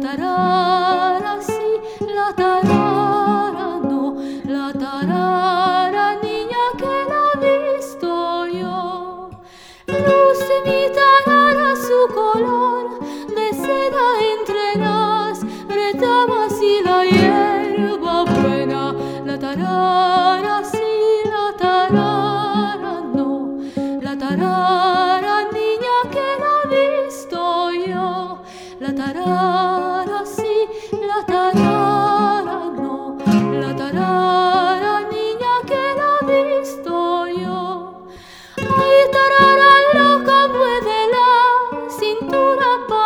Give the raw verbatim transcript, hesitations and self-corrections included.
tarara sí, la tarara no, la tarara niña que la he visto yo. Luce mi tarara su color de seda entre las retamas y la hierba buena. La tarara sí, la tarara no, la tarara niña que la he visto yo. La tarara sí, la tarara no, la tarara niña que la he visto yo. Ay, tarara loca, mueve la cintura.